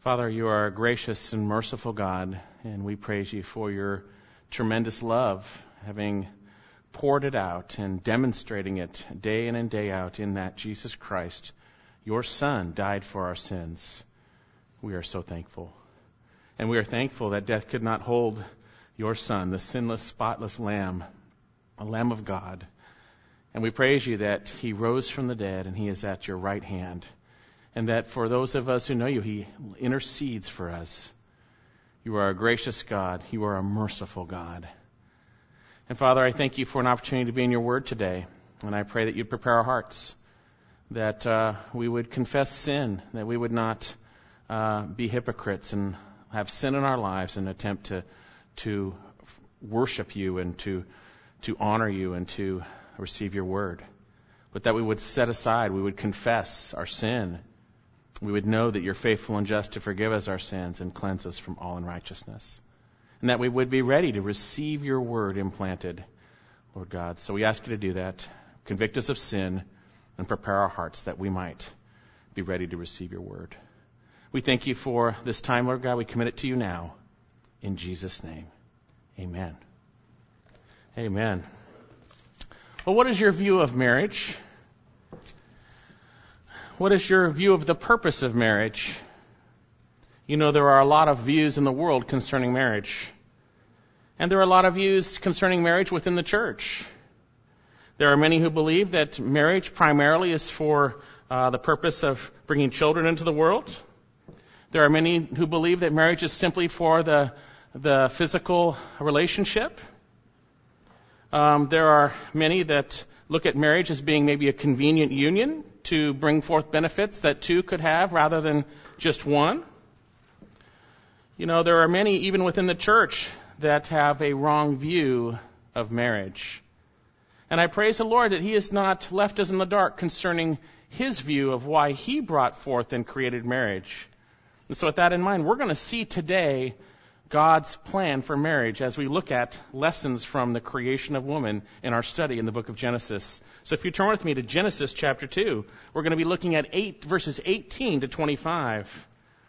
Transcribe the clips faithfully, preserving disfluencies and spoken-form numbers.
Father, you are a gracious and merciful God, and we praise you for your tremendous love, having poured it out and demonstrating it day in and day out in that Jesus Christ, your Son, died for our sins. We are so thankful. And we are thankful that death could not hold your Son, the sinless, spotless Lamb, a Lamb of God. And we praise you that he rose from the dead and he is at your right hand. And that for those of us who know you, he intercedes for us. You are a gracious God. You are a merciful God. And Father, I thank you for an opportunity to be in your word today. And I pray that you'd prepare our hearts, that uh, we would confess sin, that we would not uh, be hypocrites and have sin in our lives and attempt to to worship you and to to honor you and to receive your word. But that we would set aside, we would confess our sin. We would know that you're faithful and just to forgive us our sins and cleanse us from all unrighteousness. And that we would be ready to receive your word implanted, Lord God. So we ask you to do that. Convict us of sin and prepare our hearts that we might be ready to receive your word. We thank you for this time, Lord God. We commit it to you now. In Jesus' name, amen. Amen. Well, what is your view of marriage? What is your view of the purpose of marriage? You know, there are a lot of views in the world concerning marriage. And there are a lot of views concerning marriage within the church. There are many who believe that marriage primarily is for uh, the purpose of bringing children into the world. There are many who believe that marriage is simply for the, the physical relationship. Um, there are many that look at marriage as being maybe a convenient union to bring forth benefits that two could have rather than just one. You know, there are many, even within the church, that have a wrong view of marriage. And I praise the Lord that he has not left us in the dark concerning his view of why he brought forth and created marriage. And so with that in mind, we're going to see today God's plan for marriage as we look at lessons from the creation of woman in our study in the book of Genesis. So if you turn with me to Genesis chapter two, we're going to be looking at eight verses eighteen to twenty-five.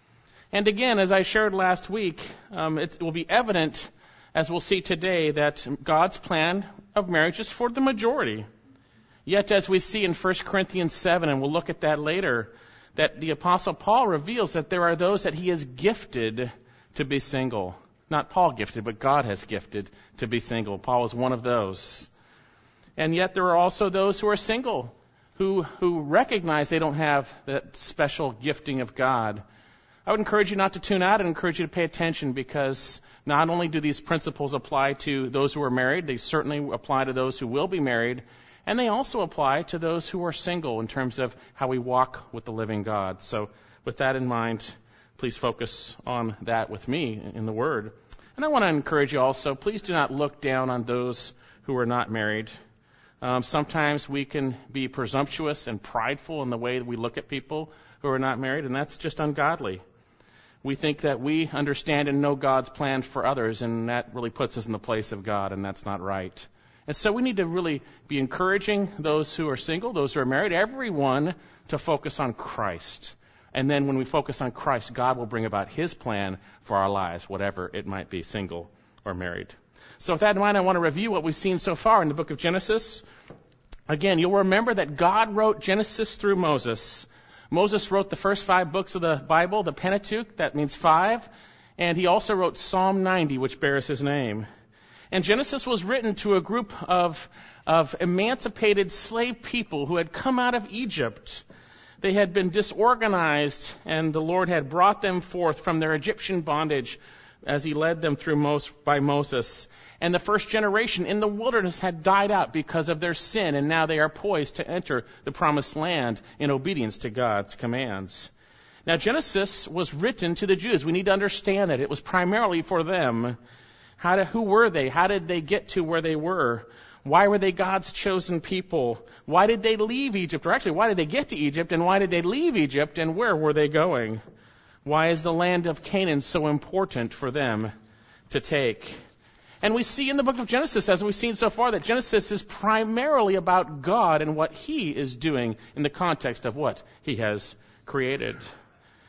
And again, as I shared last week, um, it will be evident, as we'll see today, that God's plan of marriage is for the majority. Yet, as we see in First Corinthians seven, and we'll look at that later, that the Apostle Paul reveals that there are those that he has gifted to be single. Not Paul gifted, but God has gifted to be single. Paul is one of those. And yet there are also those who are single, who who recognize they don't have that special gifting of God. I would encourage you not to tune out and encourage you to pay attention, because not only do these principles apply to those who are married, they certainly apply to those who will be married, and they also apply to those who are single in terms of how we walk with the living God. So with that in mind, please focus on that with me in the Word. And I want to encourage you also, please do not look down on those who are not married. Um, sometimes we can be presumptuous and prideful in the way that we look at people who are not married, and that's just ungodly. We think that we understand and know God's plan for others, and that really puts us in the place of God, and that's not right. And so we need to really be encouraging those who are single, those who are married, everyone to focus on Christ. And then when we focus on Christ, God will bring about his plan for our lives, whatever it might be, single or married. So with that in mind, I want to review what we've seen so far in the book of Genesis. Again, you'll remember that God wrote Genesis through Moses. Moses wrote the first five books of the Bible, the Pentateuch, that means five. And he also wrote Psalm ninety, which bears his name. And Genesis was written to a group of, of emancipated slave people who had come out of Egypt. They had been disorganized, and the Lord had brought them forth from their Egyptian bondage as he led them through Mos- by Moses. And the first generation in the wilderness had died out because of their sin, and now they are poised to enter the promised land in obedience to God's commands. Now, Genesis was written to the Jews. We need to understand that. It was primarily for them. How to, who were they? How did they get to where they were? Why were they God's chosen people? Why did they leave Egypt? Or actually, why did they get to Egypt, and why did they leave Egypt, and where were they going? Why is the land of Canaan so important for them to take? And we see in the book of Genesis, as we've seen so far, that Genesis is primarily about God and what he is doing in the context of what he has created.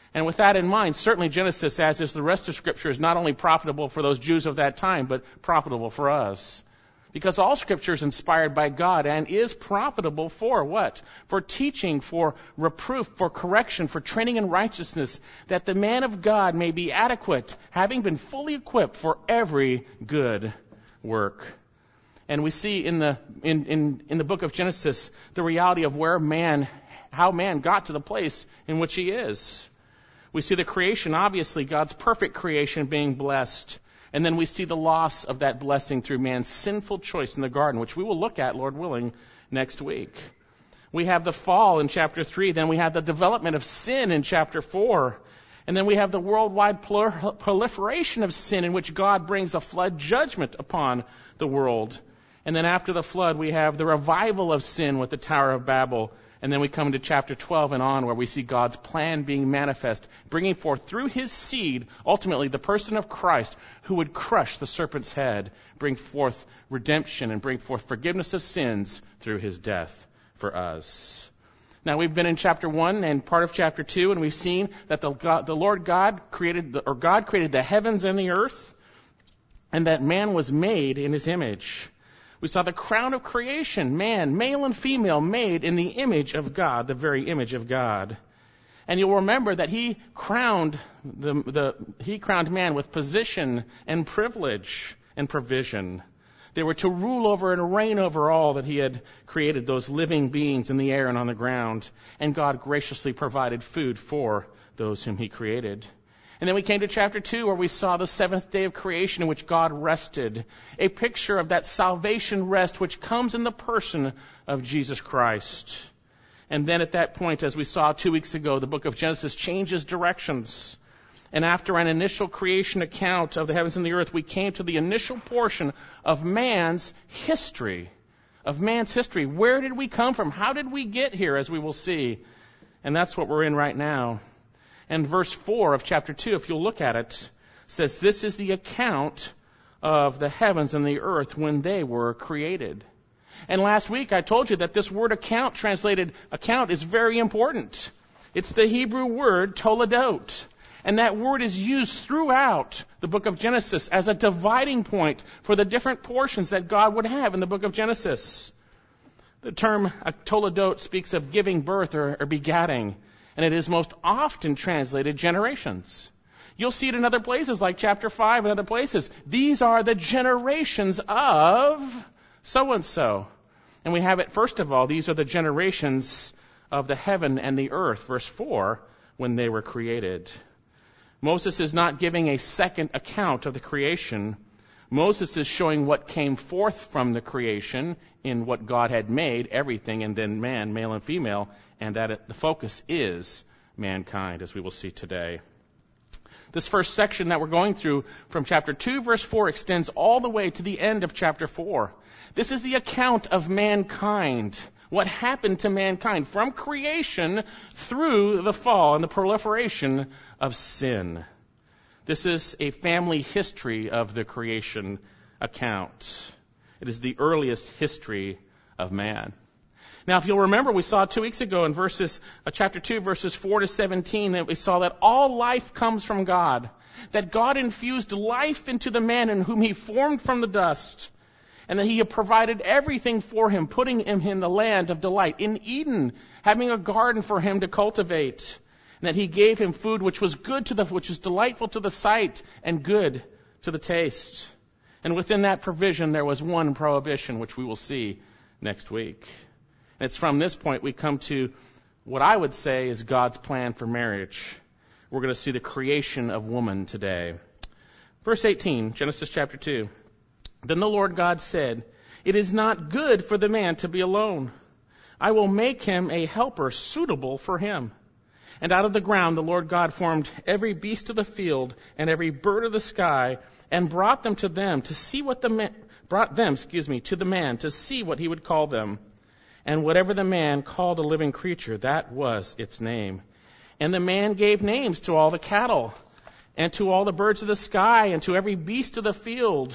And with that in mind, certainly Genesis, as is the rest of Scripture, is not only profitable for those Jews of that time, but profitable for us. Because all Scripture is inspired by God and is profitable for what? For teaching, for reproof, for correction, for training in righteousness, that the man of God may be adequate, having been fully equipped for every good work. And we see in the in, in, in the book of Genesis the reality of where man, how man got to the place in which he is. We see the creation, obviously, God's perfect creation being blessed. And then we see the loss of that blessing through man's sinful choice in the garden, which we will look at, Lord willing, next week. We have the fall in chapter three. Then we have the development of sin in chapter four. And then we have the worldwide proliferation of sin in which God brings a flood judgment upon the world. And then after the flood, we have the revival of sin with the Tower of Babel. And then we come into chapter twelve and on, where we see God's plan being manifest, bringing forth through his seed, ultimately the person of Christ, who would crush the serpent's head, bring forth redemption and bring forth forgiveness of sins through his death for us. Now, we've been in chapter one and part of chapter two, and we've seen that the, God, the Lord God created, the, or God created the heavens and the earth, and that man was made in his image. We saw the crown of creation, man, male and female, made in the image of God, the very image of God. And you'll remember that he crowned the, the he crowned man with position and privilege and provision. They were to rule over and reign over all that he had created, those living beings in the air and on the ground. And God graciously provided food for those whom he created. And then we came to chapter two, where we saw the seventh day of creation in which God rested, a picture of that salvation rest which comes in the person of Jesus Christ. And then at that point, as we saw two weeks ago, the book of Genesis changes directions. And after an initial creation account of the heavens and the earth, we came to the initial portion of man's history, of man's history. Where did we come from? How did we get here, as we will see? And that's what we're in right now. And verse four of chapter two, if you'll look at it, says, this is the account of the heavens and the earth when they were created. And last week I told you that this word account, translated account, is very important. It's the Hebrew word toledot. And that word is used throughout the book of Genesis as a dividing point for the different portions that God would have in the book of Genesis. The term toledot speaks of giving birth or, or begatting. And it is most often translated generations. You'll see it in other places like chapter five and other places. These are the generations of so-and-so. And we have it, first of all, these are the generations of the heaven and the earth, verse four, when they were created. Moses is not giving a second account of the creation. Moses is showing what came forth from the creation in what God had made, everything, and then man, male and female, and that it, the focus is mankind, as we will see today. This first section that we're going through from chapter two, verse four, extends all the way to the end of chapter four. This is the account of mankind, what happened to mankind from creation through the fall and the proliferation of sin. This is a family history of the creation account. It is the earliest history of man. Now, if you'll remember, we saw two weeks ago in verses, uh, chapter two, verses four to seventeen, that we saw that all life comes from God, that God infused life into the man in whom he formed from the dust, and that he had provided everything for him, putting him in the land of delight, in Eden, having a garden for him to cultivate, and that he gave him food which was good to the, which is delightful to the sight and good to the taste. And within that provision, there was one prohibition, which we will see next week. And it's from this point we come to what I would say is God's plan for marriage. We're going to see the creation of woman today. Verse eighteen, Genesis chapter two. Then the Lord God said, "It is not good for the man to be alone. I will make him a helper suitable for him." And out of the ground the Lord God formed every beast of the field and every bird of the sky, and brought them to them to see what the man, brought them, excuse me, to the man to see what he would call them. And whatever the man called a living creature, that was its name. And the man gave names to all the cattle, and to all the birds of the sky, and to every beast of the field.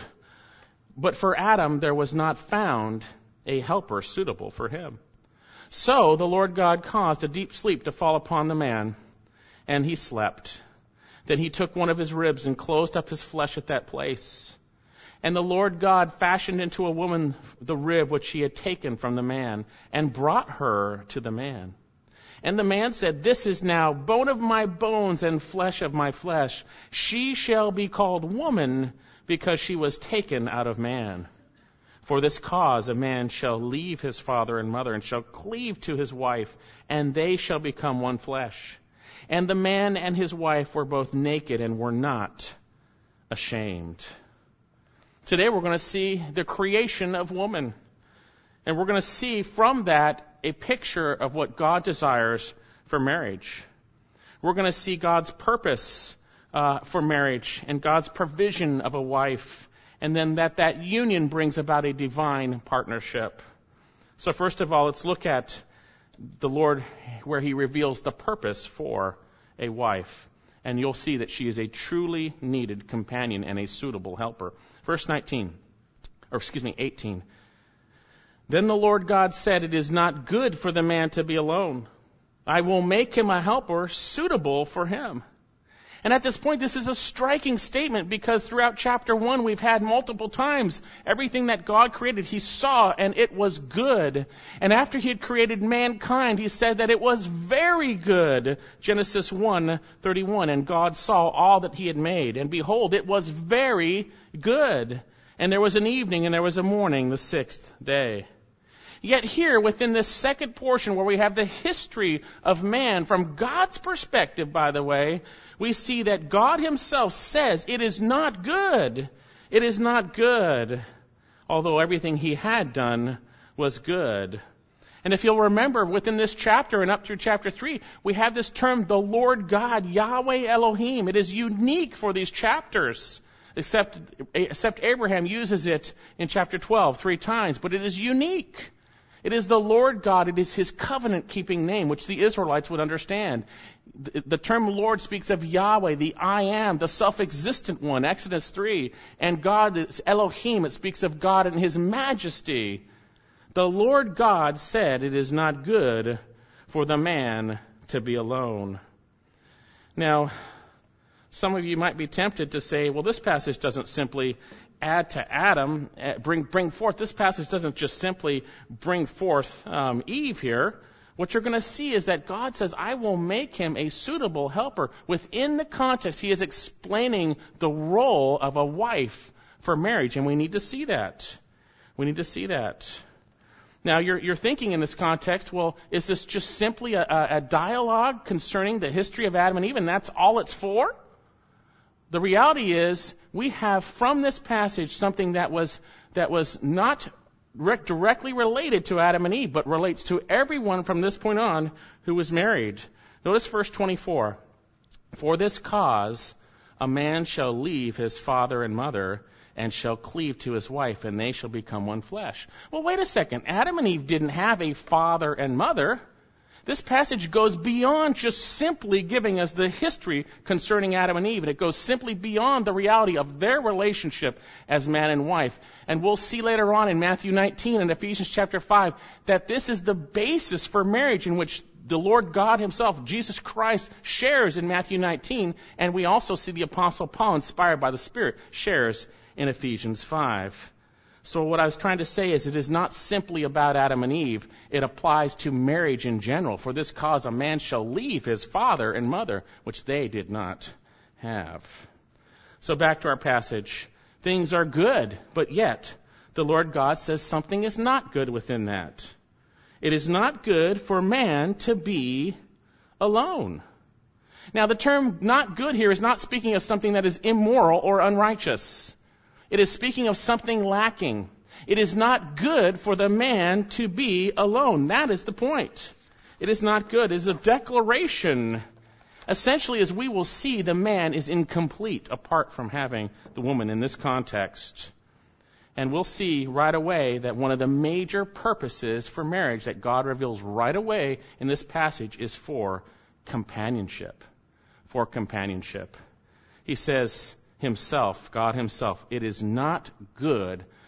But for Adam there was not found a helper suitable for him. So the Lord God caused a deep sleep to fall upon the man, and he slept. Then he took one of his ribs and closed up his flesh at that place. And the Lord God fashioned into a woman the rib which he had taken from the man, and brought her to the man. And the man said, "This is now bone of my bones and flesh of my flesh. She shall be called woman, because she was taken out of man. For this cause a man shall leave his father and mother, and shall cleave to his wife, and they shall become one flesh. And the man and his wife were both naked and were not ashamed." Today we're going to see the creation of woman. And we're going to see from that a picture of what God desires for marriage. We're going to see God's purpose uh, for marriage and God's provision of a wife. And then that that union brings about a divine partnership. So first of all, let's look at the Lord where he reveals the purpose for a wife. And you'll see that she is a truly needed companion and a suitable helper. Verse nineteen, or excuse me, eighteen. Then the Lord God said, "It is not good for the man to be alone. I will make him a helper suitable for him." And at this point, this is a striking statement because throughout chapter one, we've had multiple times everything that God created, he saw and it was good. And after he had created mankind, he said that it was very good. Genesis one thirty-one, and God saw all that he had made, and behold, it was very good. And there was an evening and there was a morning, the sixth day. Yet here, within this second portion where we have the history of man, from God's perspective, by the way, we see that God himself says it is not good. It is not good. Although everything he had done was good. And if you'll remember, within this chapter and up through chapter three, we have this term, the Lord God, Yahweh Elohim. It is unique for these chapters. Except, except Abraham uses it in chapter twelve three times, but it is unique. It is the Lord God. It is his covenant-keeping name, which the Israelites would understand. The, the term Lord speaks of Yahweh, the I am, the self-existent one, Exodus three. And God is Elohim. It speaks of God and his majesty. The Lord God said, "It is not good for the man to be alone." Now, some of you might be tempted to say, well, this passage doesn't simply add to Adam, bring bring forth. This passage doesn't just simply bring forth um, Eve here. What you're going to see is that God says, "I will make him a suitable helper." Within the context, he is explaining the role of a wife for marriage, and we need to see that. We need to see that. Now, you're, you're thinking in this context, well, is this just simply a, a dialogue concerning the history of Adam and Eve, and that's all it's for? The reality is, we have from this passage something that was that was not re- directly related to Adam and Eve, but relates to everyone from this point on who was married. Notice verse twenty-four. "For this cause a man shall leave his father and mother, and shall cleave to his wife, and they shall become one flesh." Well, wait a second. Adam and Eve didn't have a father and mother. This passage goes beyond just simply giving us the history concerning Adam and Eve, and it goes simply beyond the reality of their relationship as man and wife. And we'll see later on in Matthew nineteen and Ephesians chapter five that this is the basis for marriage, in which the Lord God himself, Jesus Christ, shares in Matthew nineteen, and we also see the Apostle Paul, inspired by the Spirit, shares in Ephesians five. So what I was trying to say is, it is not simply about Adam and Eve. It applies to marriage in general. "For this cause a man shall leave his father and mother," which they did not have. So back to our passage. Things are good, but yet the Lord God says something is not good within that. It is not good for man to be alone. Now, the term "not good" here is not speaking of something that is immoral or unrighteous. It is speaking of something lacking. It is not good for the man to be alone. That is the point. It is not good. It is a declaration. Essentially, as we will see, the man is incomplete apart from having the woman in this context. And we'll see right away that one of the major purposes for marriage that God reveals right away in this passage is for companionship. For companionship. He says himself, God himself, "It is not good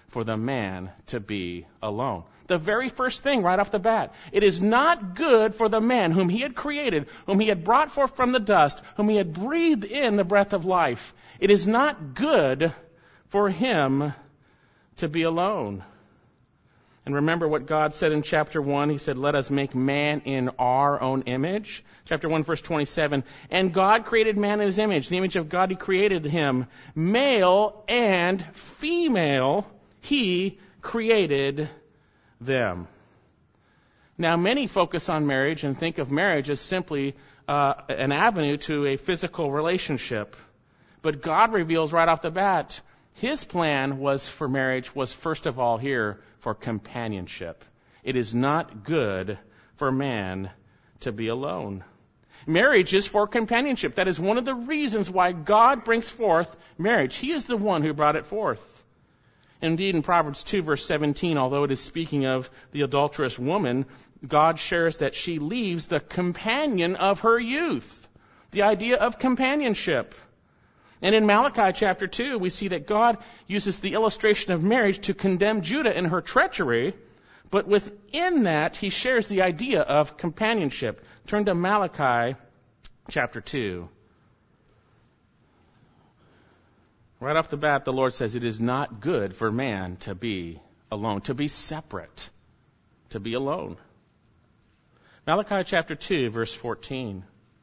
for the man to be alone. The very first thing right off the bat. It is not good for the man whom he had created, whom he had brought forth from the dust, whom he had breathed in the breath of life. It is not good for him to be alone. And remember what God said in chapter one. He said, let us make man in our own image. Chapter one, verse twenty-seven. And God created man in his image. The image of God he created him. Male and female he created them. Now, many focus on marriage and think of marriage as simply uh, an avenue to a physical relationship. But God reveals right off the bat, his plan was for marriage was first of all here for companionship. It is not good for man to be alone. Marriage is for companionship. That is one of the reasons why God brings forth marriage. He is the one who brought it forth. Indeed, in Proverbs two, verse seventeen, although it is speaking of the adulterous woman, God shares that she leaves the companion of her youth. The idea of companionship. And in Malachi chapter two, we see that God uses the illustration of marriage to condemn Judah in her treachery, but within that, he shares the idea of companionship. Turn to Malachi chapter two. Right off the bat, the Lord says it is not good for man to be alone, to be separate, to be alone. Malachi chapter two, verse fourteen.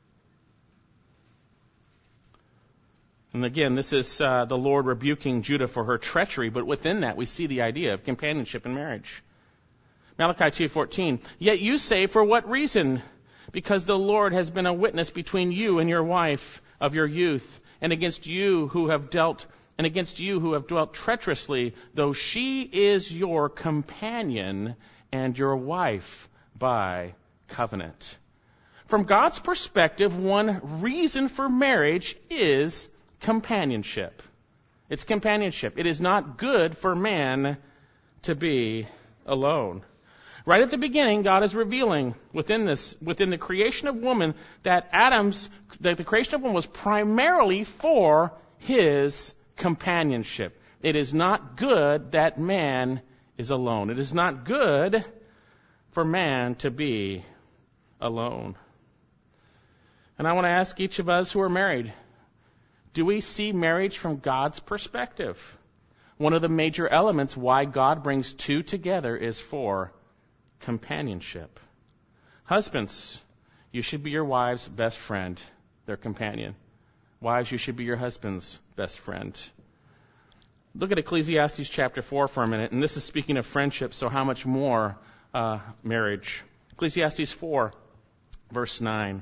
And again, this is uh, the Lord rebuking Judah for her treachery, but within that we see the idea of companionship in marriage. Malachi two fourteen. Yet you say, for what reason? Because the Lord has been a witness between you and your wife of your youth, and against you who have dealt, and against you who have dwelt treacherously, though she is your companion and your wife by covenant. From God's perspective, one reason for marriage is companionship. It's companionship. It is not good for man to be alone. Right at the beginning, God is revealing within this, within the creation of woman, that Adam's, that the creation of woman was primarily for his companionship. It is not good that man is alone. It is not good for man to be alone. And I want to ask each of us who are married, do we see marriage from God's perspective? One of the major elements why God brings two together is for companionship. Husbands, you should be your wife's best friend, their companion. Wives, you should be your husband's best friend. Look at Ecclesiastes chapter four for a minute, and this is speaking of friendship, so how much more uh, marriage? Ecclesiastes four, verse nine.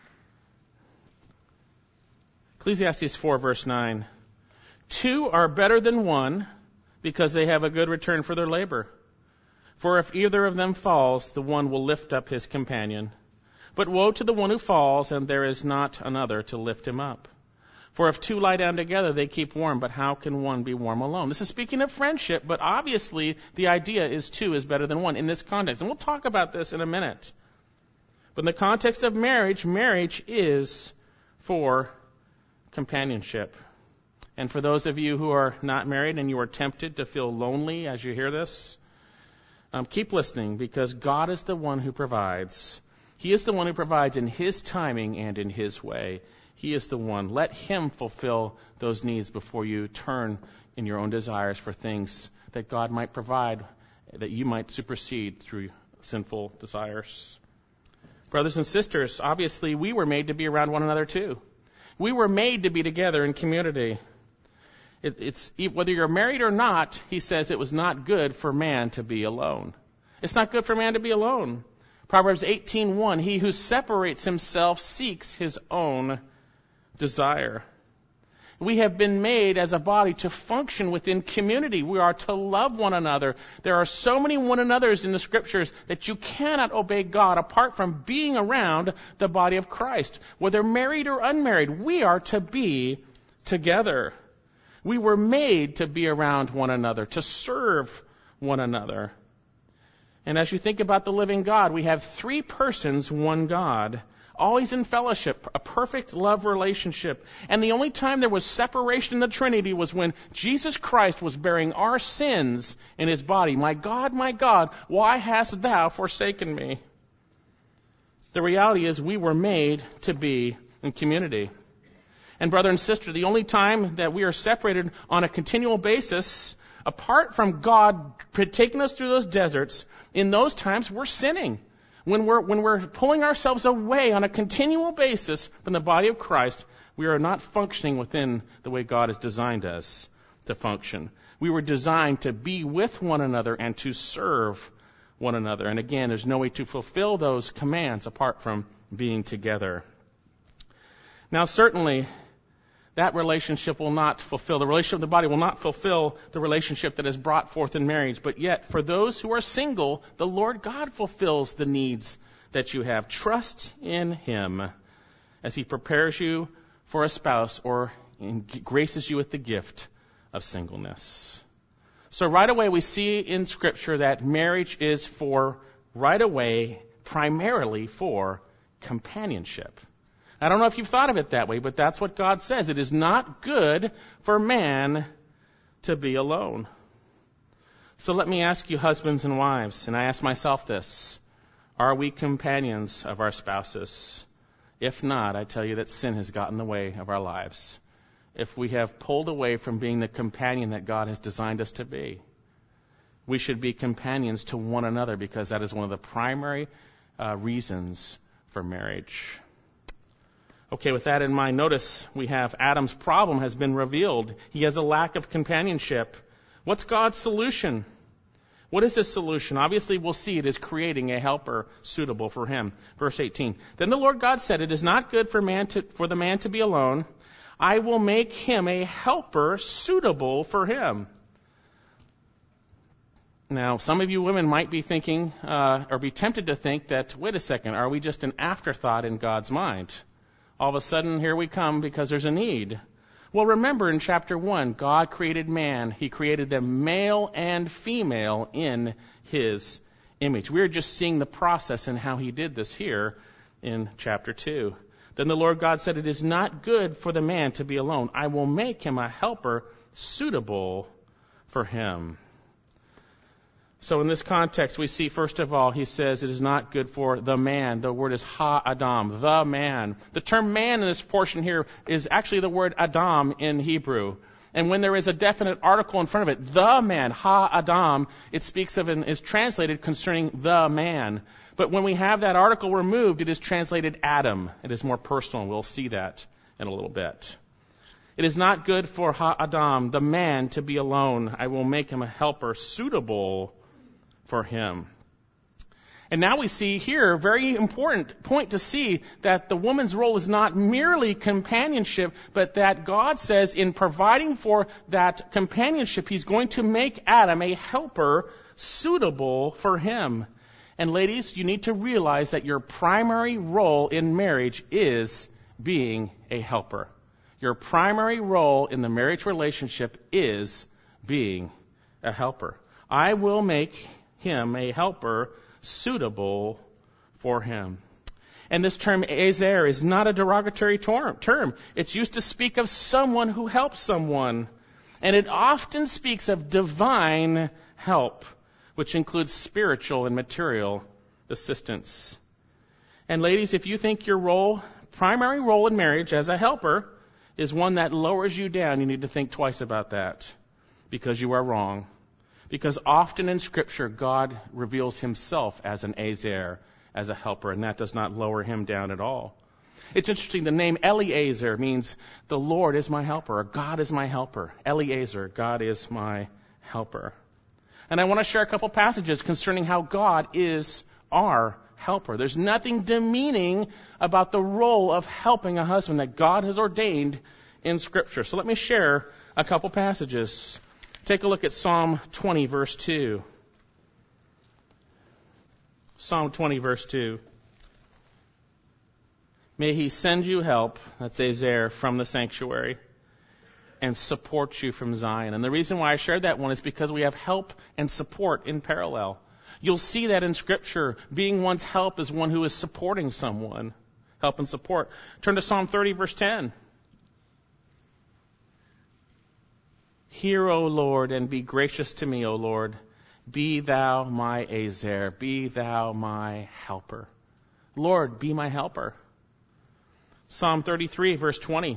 Ecclesiastes four, verse nine. Two are better than one because they have a good return for their labor. For if either of them falls, the one will lift up his companion. But woe to the one who falls, and there is not another to lift him up. For if two lie down together, they keep warm, but how can one be warm alone? This is speaking of friendship, but obviously the idea is two is better than one in this context. And we'll talk about this in a minute. But in the context of marriage, marriage is for companionship. And for those of you who are not married and you are tempted to feel lonely as you hear this, Um, keep listening, because God is the one who provides. He is the one who provides in His timing and in His way. He is the one. Let Him fulfill those needs before you turn in your own desires for things that God might provide, that you might supersede through sinful desires. Brothers and sisters, obviously we were made to be around one another too. We were made to be together in community. It, it's whether you're married or not, he says it was not good for man to be alone. It's not good for man to be alone. Proverbs eighteen one, he who separates himself seeks his own desire. We have been made as a body to function within community. We are to love one another. There are so many one another's in the scriptures that you cannot obey God apart from being around the body of Christ. Whether married or unmarried, we are to be together. We were made to be around one another, to serve one another. And as you think about the living God, we have three persons, one God. always in fellowship, a perfect love relationship. And the only time there was separation in the Trinity was when Jesus Christ was bearing our sins in his body. My God, my God, why hast thou forsaken me? The reality is we were made to be in community. And brother and sister, the only time that we are separated on a continual basis, apart from God taking us through those deserts, in those times we're sinning. When we're, when we're pulling ourselves away on a continual basis from the body of Christ, we are not functioning within the way God has designed us to function. We were designed to be with one another and to serve one another. And again, there's no way to fulfill those commands apart from being together. Now, certainly, that relationship will not fulfill, the relationship of the body will not fulfill the relationship that is brought forth in marriage. But yet, for those who are single, the Lord God fulfills the needs that you have. Trust in him as he prepares you for a spouse or graces you with the gift of singleness. So right away we see in Scripture that marriage is for, right away, primarily for companionship. I don't know if you've thought of it that way, but that's what God says. It is not good for man to be alone. So let me ask you, husbands and wives, and I ask myself this: are we companions of our spouses? If not, I tell you that sin has gotten in the way of our lives. If we have pulled away from being the companion that God has designed us to be, we should be companions to one another, because that is one of the primary uh, reasons for marriage. Okay, with that in mind, notice we have Adam's problem has been revealed. He has a lack of companionship. What's God's solution? What is his solution? Obviously, we'll see it is creating a helper suitable for him. Verse eighteen. Then the Lord God said, "It is not good for man to, for the man to be alone. I will make him a helper suitable for him." Now, some of you women might be thinking, uh, or be tempted to think that, wait a second, are we just an afterthought in God's mind? All of a sudden, here we come because there's a need. Well, remember in chapter one, God created man. He created them male and female in his image. We're just seeing the process and how he did this here in chapter two. Then the Lord God said, "It is not good for the man to be alone. I will make him a helper suitable for him." So in this context, we see, first of all, he says it is not good for the man. The word is ha-adam, the man. The term man in this portion here is actually the word Adam in Hebrew. And when there is a definite article in front of it, the man, ha-adam, it speaks of and is translated concerning the man. But when we have that article removed, it is translated Adam. It is more personal. We'll see that in a little bit. It is not good for ha-adam, the man, to be alone. I will make him a helper suitable for him. And now we see here a very important point to see that the woman's role is not merely companionship, but that God says in providing for that companionship, he's going to make Adam a helper suitable for him. And ladies, you need to realize that your primary role in marriage is being a helper. Your primary role in the marriage relationship is being a helper. I will make him a helper suitable for him. And this term ezer is not a derogatory term. It's used to speak of someone who helps someone. And it often speaks of divine help, which includes spiritual and material assistance. And ladies, if you think your role, primary role in marriage as a helper is one that lowers you down, you need to think twice about that, because you are wrong. Because often in Scripture, God reveals himself as an ezer, as a helper, and that does not lower him down at all. It's interesting, the name Eliezer means the Lord is my helper, or God is my helper. Eliezer, God is my helper. And I want to share a couple passages concerning how God is our helper. There's nothing demeaning about the role of helping a husband that God has ordained in Scripture. So let me share a couple passages. Take a look at Psalm twenty, verse two. Psalm twenty, verse two. May he send you help, that's ezer, from the sanctuary, and support you from Zion. And the reason why I shared that one is because we have help and support in parallel. You'll see that in Scripture. Being one's help is one who is supporting someone. help and support. Turn to Psalm thirty, verse ten. Hear, O Lord, and be gracious to me, O Lord. Be thou my Ezer, be thou my helper. Lord, be my helper. Psalm thirty-three, verse twenty.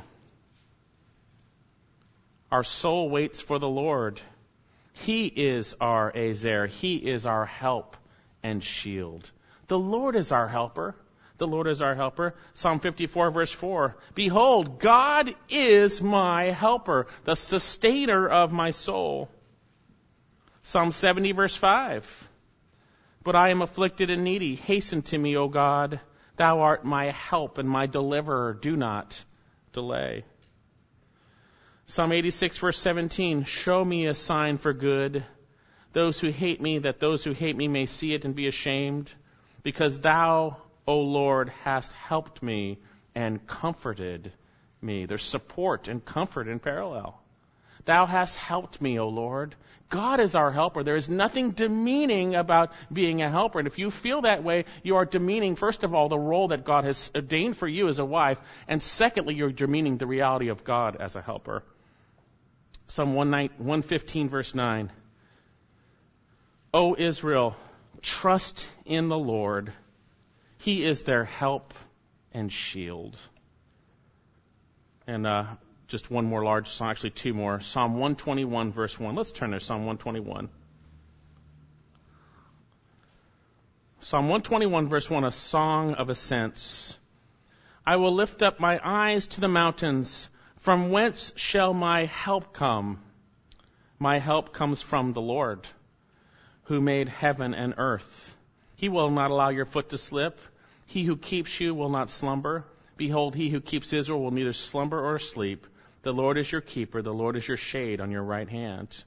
Our soul waits for the Lord. He is our Ezer. He is our help and shield. The Lord is our helper. The Lord is our helper. Psalm fifty-four, verse four. Behold, God is my helper, the sustainer of my soul. Psalm seventy, verse five. But I am afflicted and needy. Hasten to me, O God. Thou art my help and my deliverer. Do not delay. Psalm eighty-six, verse seventeen. Show me a sign for good. Those who hate me, that those who hate me may see it and be ashamed. Because thou, O Lord, hast helped me and comforted me. There's support and comfort in parallel. Thou hast helped me, O Lord. God is our helper. There is nothing demeaning about being a helper. And if you feel that way, you are demeaning, first of all, the role that God has ordained for you as a wife. And secondly, you're demeaning the reality of God as a helper. Psalm one fifteen, verse nine. O Israel, trust in the Lord. He is their help and shield. And uh, just one more large psalm, actually two more. Psalm one twenty-one, verse one. Let's turn to Psalm one twenty-one. Psalm one twenty-one, verse one, a song of ascents. I will lift up my eyes to the mountains. From whence shall my help come? My help comes from the Lord, who made heaven and earth. He will not allow your foot to slip. He who keeps you will not slumber. Behold, he who keeps Israel will neither slumber or sleep. The Lord is your keeper. The Lord is your shade on your right hand.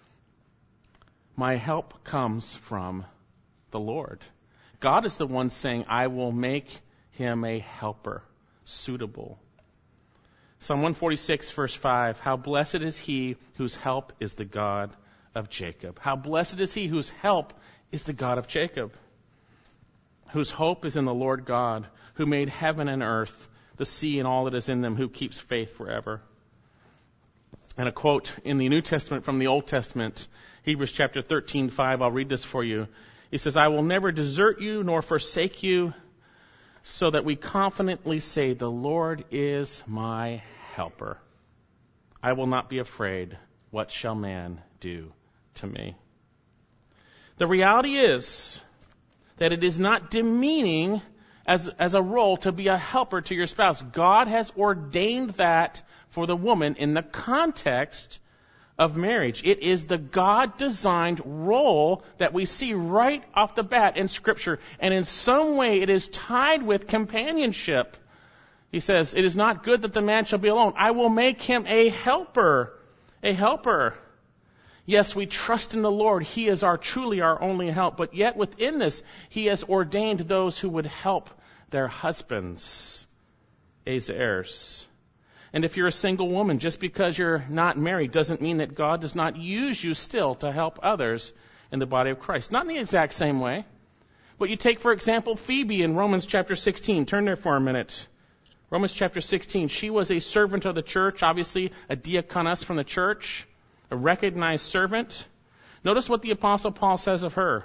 My help comes from the Lord. God is the one saying, I will make him a helper, suitable. Psalm one forty-six, verse five. How blessed is he whose help is the God of Jacob. How blessed is he whose help is the God of Jacob, whose hope is in the Lord God, who made heaven and earth, the sea and all that is in them, who keeps faith forever. And a quote in the New Testament from the Old Testament, Hebrews chapter thirteen, five. I'll read this for you. He says, I will never desert you nor forsake you, so that we confidently say, the Lord is my helper. I will not be afraid. What shall man do to me? The reality is that it is not demeaning as, as a role to be a helper to your spouse. God has ordained that for the woman in the context of marriage. It is the God-designed role that we see right off the bat in Scripture. And in some way it is tied with companionship. He says, it is not good that the man shall be alone. I will make him a helper. A helper. Yes, we trust in the Lord. He is our truly our only help. But yet within this, He has ordained those who would help their husbands, as heirs. And if you're a single woman, just because you're not married doesn't mean that God does not use you still to help others in the body of Christ. Not in the exact same way. But you take, for example, Phoebe in Romans chapter sixteen. Turn there for a minute. Romans chapter sixteen. She was a servant of the church, obviously a diakonus from the church, a recognized servant. Notice what the Apostle Paul says of her.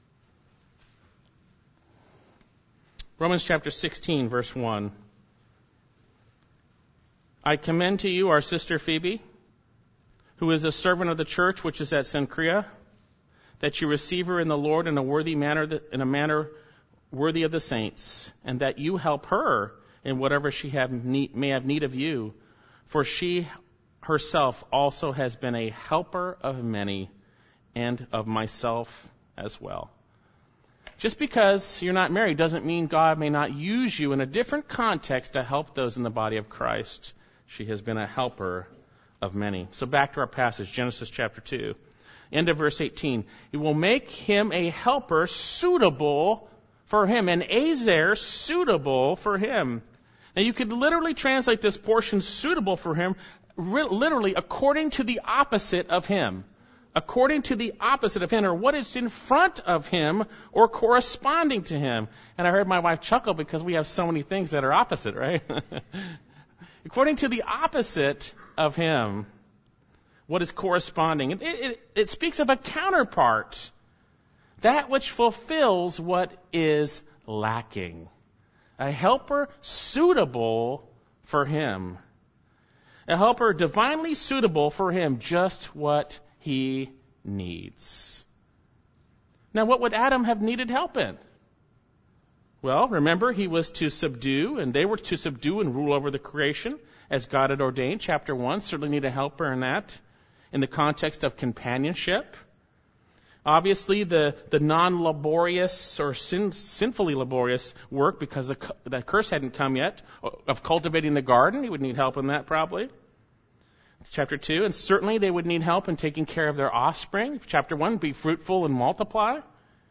Romans chapter sixteen, verse one. I commend to you our sister Phoebe, who is a servant of the church which is at Cenchrea, that you receive her in the Lord in a worthy manner, in a manner worthy of the saints, and that you help her in whatever she have need, may have need of you, for she herself also has been a helper of many, and of myself as well. Just because you're not married doesn't mean God may not use you in a different context to help those in the body of Christ. She has been a helper of many. So back to our passage, Genesis chapter two. End of verse eighteen. He will make him a helper suitable for him, an Ezer suitable for him. Now you could literally translate this portion suitable for him, literally according to the opposite of him. according to the opposite of him, or what is in front of him, or corresponding to him. And I heard my wife chuckle because we have so many things that are opposite, right? According to the opposite of him, what is corresponding. It, it, it speaks of a counterpart, that which fulfills what is lacking. A helper suitable for him. A helper divinely suitable for him, just what he needs. Now, what would Adam have needed help in? Well, remember, he was to subdue, and they were to subdue and rule over the creation, as God had ordained. Chapter one, certainly need a helper in that, in the context of companionship. Obviously, the, the non-laborious or sin, sinfully laborious work, because the, the curse hadn't come yet, of cultivating the garden, he would need help in that probably. It's chapter two. And certainly they would need help in taking care of their offspring. Chapter one, be fruitful and multiply.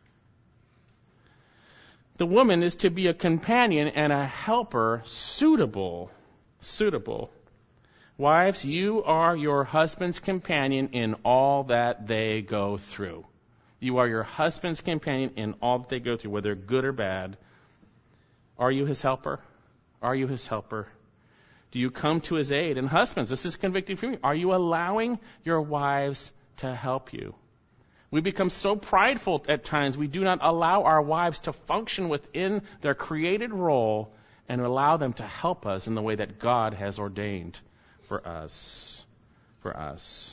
The woman is to be a companion and a helper suitable, suitable. Wives, you are your husband's companion in all that they go through. You are your husband's companion in all that they go through, whether good or bad. Are you his helper? Are you his helper? Do you come to his aid? And husbands, this is convicting for me. Are you allowing your wives to help you? We become so prideful at times, we do not allow our wives to function within their created role and allow them to help us in the way that God has ordained for us. For us.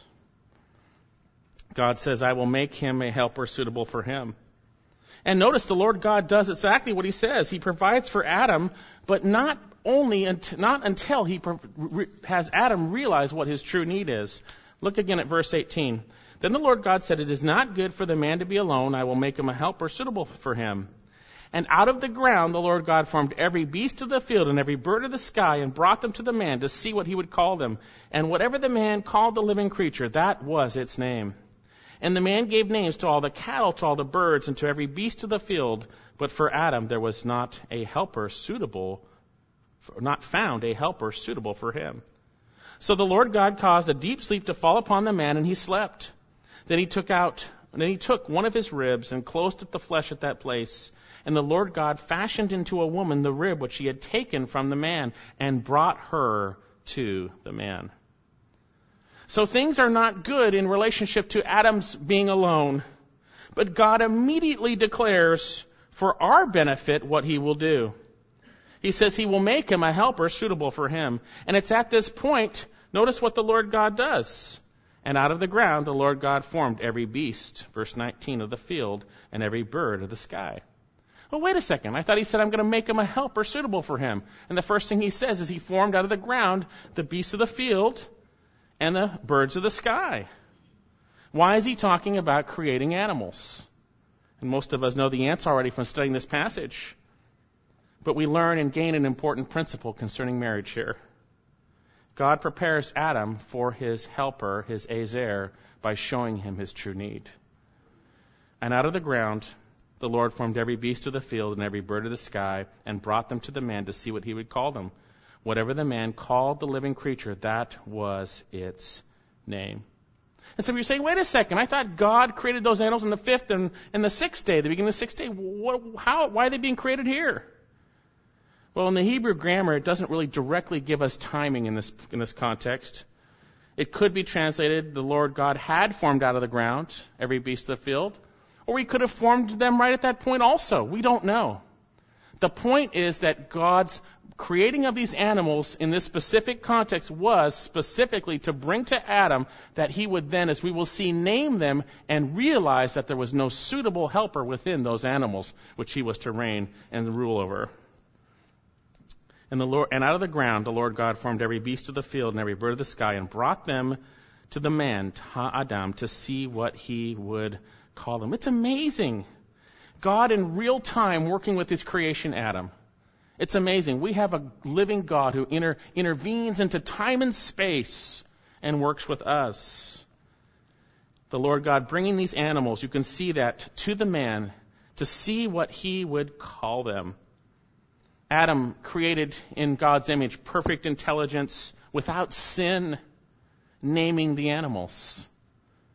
God says, I will make him a helper suitable for him. And notice the Lord God does exactly what he says. He provides for Adam, but not only unt- not until he pro- re- has Adam realize what his true need is. Look again at verse eighteen. Then the Lord God said, it is not good for the man to be alone. I will make him a helper suitable for him. And out of the ground the Lord God formed every beast of the field and every bird of the sky and brought them to the man to see what he would call them. And whatever the man called the living creature, that was its name. And the man gave names to all the cattle, to all the birds, and to every beast of the field. But for Adam there was not a helper suitable, not found a helper suitable for him. So the Lord God caused a deep sleep to fall upon the man, and he slept. Then he took out, then he took one of his ribs and closed up the flesh at that place. And the Lord God fashioned into a woman the rib which he had taken from the man, and brought her to the man. So things are not good in relationship to Adam's being alone. But God immediately declares for our benefit what he will do. He says he will make him a helper suitable for him. And it's at this point, notice what the Lord God does. And out of the ground the Lord God formed every beast, verse nineteen, of the field, and every bird of the sky. Well, wait a second. I thought he said, I'm going to make him a helper suitable for him. And the first thing he says is he formed out of the ground the beasts of the field and the birds of the sky. Why is he talking about creating animals? And most of us know the answer already from studying this passage. But we learn and gain an important principle concerning marriage here. God prepares Adam for his helper, his Azer, by showing him his true need. And out of the ground the Lord formed every beast of the field and every bird of the sky, and brought them to the man to see what he would call them. Whatever the man called the living creature, that was its name. And so you're saying, wait a second, I thought God created those animals on the fifth and, and the sixth day, the beginning of the sixth day. What, how, why are they being created here? Well, in the Hebrew grammar, it doesn't really directly give us timing in this in this context. It could be translated, the Lord God had formed out of the ground every beast of the field, or he could have formed them right at that point also. We don't know. The point is that God's creating of these animals in this specific context was specifically to bring to Adam that he would then, as we will see, name them and realize that there was no suitable helper within those animals which he was to reign and rule over. And the Lord, and out of the ground the Lord God formed every beast of the field and every bird of the sky, and brought them to the man, to Adam, to see what he would call them. It's amazing. God in real time working with his creation, Adam. It's amazing. We have a living God who inter, intervenes into time and space and works with us. The Lord God bringing these animals, you can see that, to the man to see what he would call them. Adam created in God's image, perfect intelligence, without sin, naming the animals.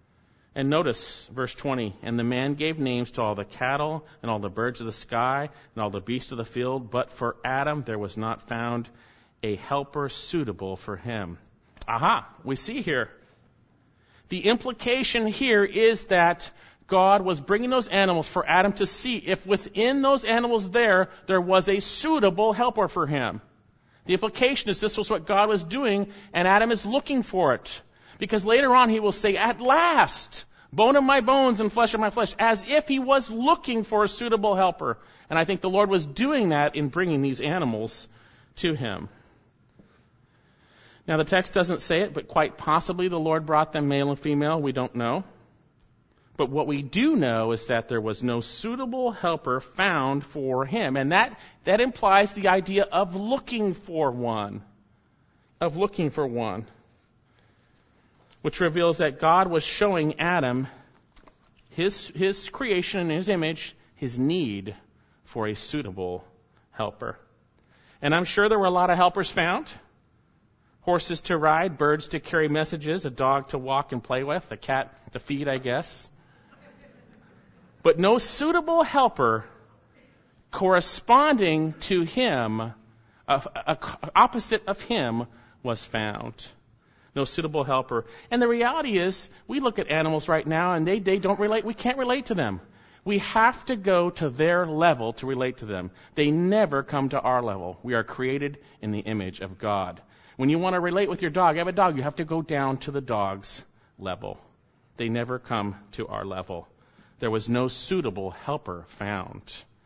And notice verse twenty, and the man gave names to all the cattle and all the birds of the sky and all the beasts of the field, but for Adam there was not found a helper suitable for him. Aha, we see here. The implication here is that God was bringing those animals for Adam to see if within those animals there, there was a suitable helper for him. The implication is this was what God was doing, and Adam is looking for it. Because later on he will say, at last, bone of my bones and flesh of my flesh, as if he was looking for a suitable helper. And I think the Lord was doing that in bringing these animals to him. Now the text doesn't say it, but quite possibly the Lord brought them male and female. We don't know. But what we do know is that there was no suitable helper found for him. And that, that implies the idea of looking for one. Of looking for one. Which reveals that God was showing Adam his, his creation in his image, his need for a suitable helper. And I'm sure there were a lot of helpers found. Horses to ride, birds to carry messages, a dog to walk and play with, a cat to feed, I guess. But no suitable helper corresponding to him, a, a, opposite of him, was found. No suitable helper. And the reality is, we look at animals right now and they, they don't relate. We can't relate to them. We have to go to their level to relate to them. They never come to our level. We are created in the image of God. When you want to relate with your dog, you have a dog, you have to go down to the dog's level. They never come to our level. There was no suitable helper found.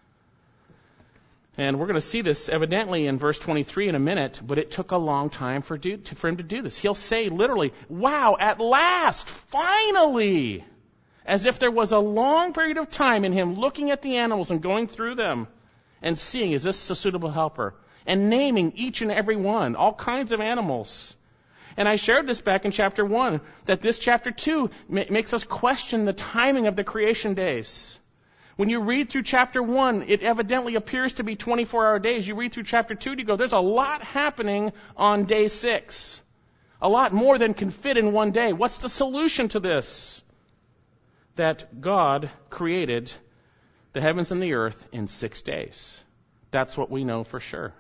And we're going to see this evidently in verse twenty-three in a minute, but it took a long time for, do, to, for him to do this. He'll say literally, wow, at last, finally, as if there was a long period of time in him looking at the animals and going through them and seeing, is this a suitable helper? And naming each and every one, all kinds of animals. And I shared this back in chapter one, that this chapter two ma- makes us question the timing of the creation days. When you read through chapter one, it evidently appears to be twenty-four hour days. You read through chapter two, you go, there's a lot happening on day six. A lot more than can fit in one day. What's the solution to this? That God created the heavens and the earth in six days. That's what we know for sure.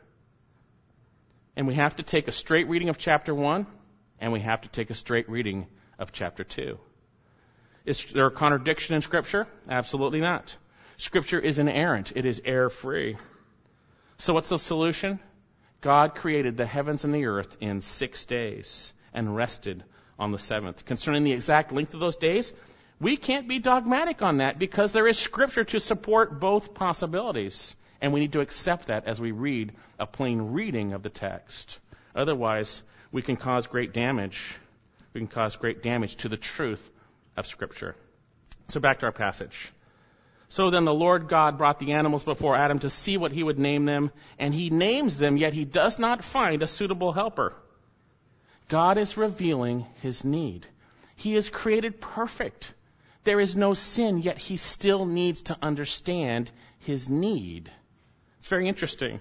And we have to take a straight reading of chapter one, and we have to take a straight reading of chapter two. Is there a contradiction in Scripture? Absolutely not. Scripture is inerrant. It is error-free. So what's the solution? God created the heavens and the earth in six days and rested on the seventh. Concerning the exact length of those days, we can't be dogmatic on that because there is Scripture to support both possibilities. And we need to accept that as we read a plain reading of the text. Otherwise, we can cause great damage. We can cause great damage to the truth of Scripture. So back to our passage. So then the Lord God brought the animals before Adam to see what he would name them, and he names them, yet he does not find a suitable helper. God is revealing his need. He is created perfect. There is no sin, yet he still needs to understand his need. It's very interesting.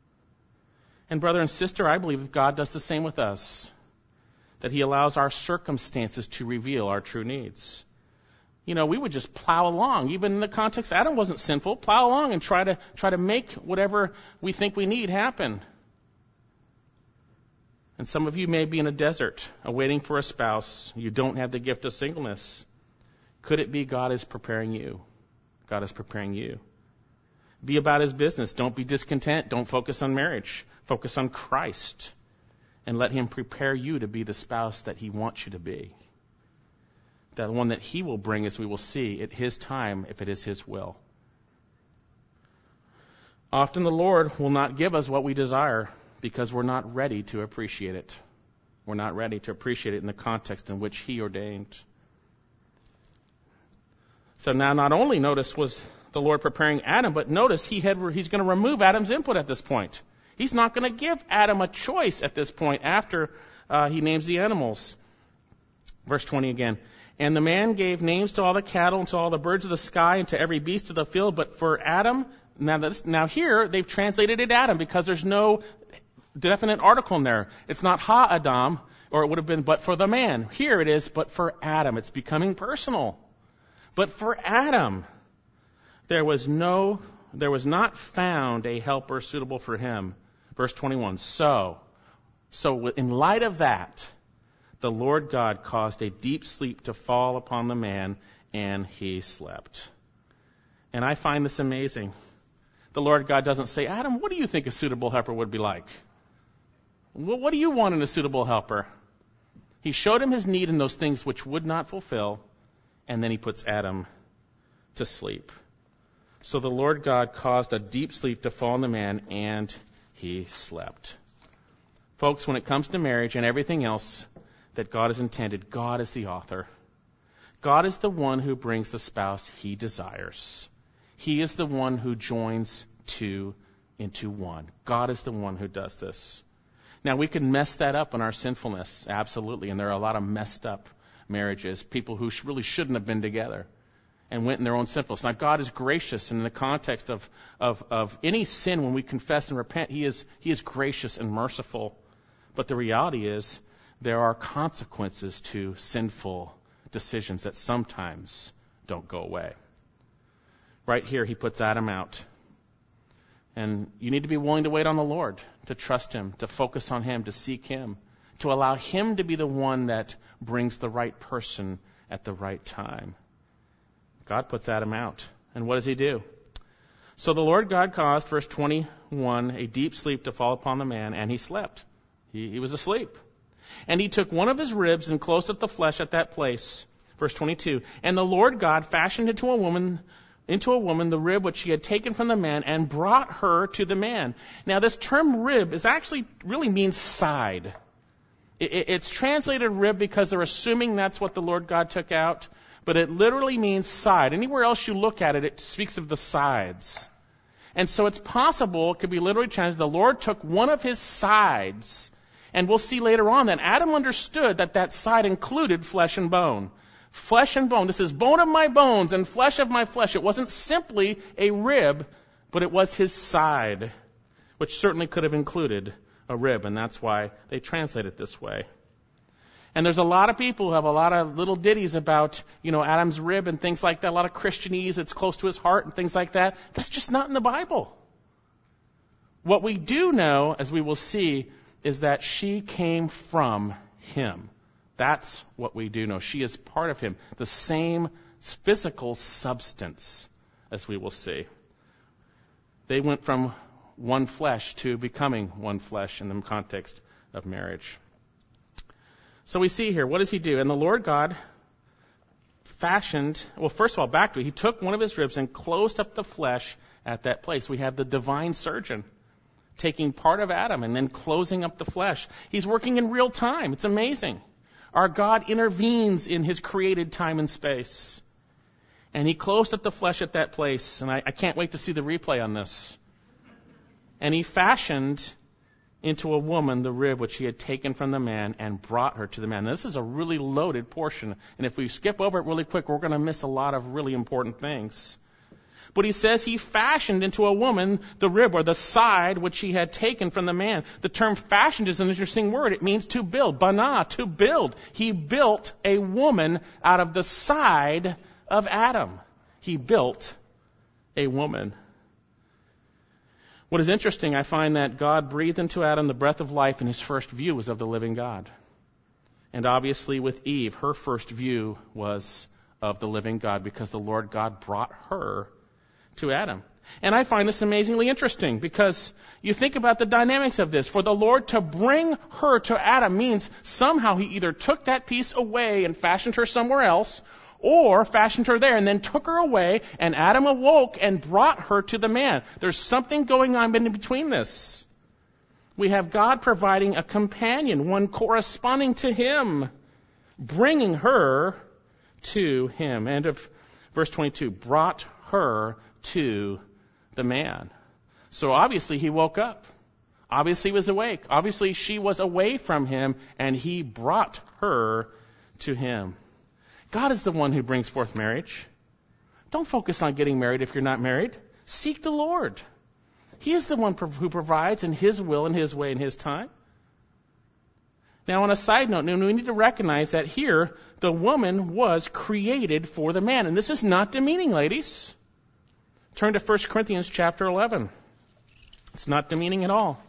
And brother and sister, I believe God does the same with us. That he allows our circumstances to reveal our true needs. You know, we would just plow along, even in the context, Adam wasn't sinful, plow along and try to try to make whatever we think we need happen. And some of you may be in a desert, awaiting for a spouse. You don't have the gift of singleness. Could it be God is preparing you? God is preparing you. Be about his business. Don't be discontent. Don't focus on marriage. Focus on Christ. And let him prepare you to be the spouse that he wants you to be. That one that he will bring, as we will see, at his time, if it is his will. Often the Lord will not give us what we desire because we're not ready to appreciate it. We're not ready to appreciate it in the context in which he ordained. So now not only notice was the Lord preparing Adam, but notice he had, he's going to remove Adam's input at this point. He's not going to give Adam a choice at this point after uh, he names the animals. Verse twenty again. And the man gave names to all the cattle and to all the birds of the sky and to every beast of the field. But for Adam, now, this, now here they've translated it Adam because there's no definite article in there. It's not ha-Adam, Or it would have been, but for the man. Here it is, but for Adam. It's becoming personal. But for Adam, there was no, there was not found a helper suitable for him. Verse twenty-one. So, so in light of that, the Lord God caused a deep sleep to fall upon the man, and he slept. And I find this amazing. The Lord God doesn't say, Adam, what do you think a suitable helper would be like? Well, what do you want in a suitable helper? He showed him his need in those things which would not fulfill, and then he puts Adam to sleep. So the Lord God caused a deep sleep to fall on the man, and he slept. Folks, when it comes to marriage and everything else that God has intended, God is the author. God is the one who brings the spouse he desires. He is the one who joins two into one. God is the one who does this. Now, we can mess that up in our sinfulness, absolutely, and there are a lot of messed up marriages, people who sh- really shouldn't have been together and went in their own sinfulness. Now, God is gracious, and in the context of, of, of any sin, when we confess and repent, He is, He is gracious and merciful. But the reality is, there are consequences to sinful decisions that sometimes don't go away. Right here, He puts Adam out. And you need to be willing to wait on the Lord, to trust Him, to focus on Him, to seek Him, to allow Him to be the one that brings the right person at the right time. God puts Adam out. And what does He do? So the Lord God caused, verse twenty-one, a deep sleep to fall upon the man, and he slept. He, he was asleep. And He took one of his ribs and closed up the flesh at that place. Verse twenty-two, and the Lord God fashioned into a woman into a woman the rib which He had taken from the man, and brought her to the man. Now, this term rib is actually really means side. It, it, it's translated rib because they're assuming that's what the Lord God took out, but it literally means side. Anywhere else you look at it, it speaks of the sides. And so it's possible, it could be literally translated, the Lord took one of His sides, and we'll see later on that Adam understood that that side included flesh and bone. Flesh and bone. This is bone of my bones and flesh of my flesh. It wasn't simply a rib, but it was his side, which certainly could have included a rib, and that's why they translate it this way. And there's a lot of people who have a lot of little ditties about, you know, Adam's rib and things like that, a lot of Christianese, it's close to his heart and things like that. That's just not in the Bible. What we do know, as we will see, is that she came from him. That's what we do know. She is part of him, the same physical substance, as we will see. They went from one flesh to becoming one flesh in the context of marriage. So we see here, what does He do? And the Lord God fashioned, well, first of all, back to it. He took one of His ribs and closed up the flesh at that place. We have the divine surgeon taking part of Adam and then closing up the flesh. He's working in real time. It's amazing. Our God intervenes in His created time and space. And He closed up the flesh at that place. And I, I can't wait to see the replay on this. And He fashioned into a woman the rib which He had taken from the man and brought her to the man. Now, this is a really loaded portion. And if we skip over it really quick, we're going to miss a lot of really important things. But He says He fashioned into a woman the rib, or the side, which He had taken from the man. The term fashioned is an interesting word. It means to build. Bana, to build. He built a woman out of the side of Adam. He built a woman. What is interesting, I find that God breathed into Adam the breath of life, and his first view was of the living God. And obviously with Eve, her first view was of the living God, because the Lord God brought her to Adam. And I find this amazingly interesting, because you think about the dynamics of this. For the Lord to bring her to Adam means somehow He either took that piece away and fashioned her somewhere else, or fashioned her there and then took her away, and Adam awoke and brought her to the man. There's something going on in between this. We have God providing a companion, one corresponding to Him, bringing her to Him. End of verse twenty-two, brought her to the man. So obviously he woke up. Obviously he was awake. Obviously she was away from him, and He brought her to him. God is the one who brings forth marriage. Don't focus on getting married if you're not married. Seek the Lord. He is the one who provides in His will and His way and His time. Now, on a side note, we need to recognize that here, the woman was created for the man. And this is not demeaning, ladies. Turn to First Corinthians chapter eleven. It's not demeaning at all.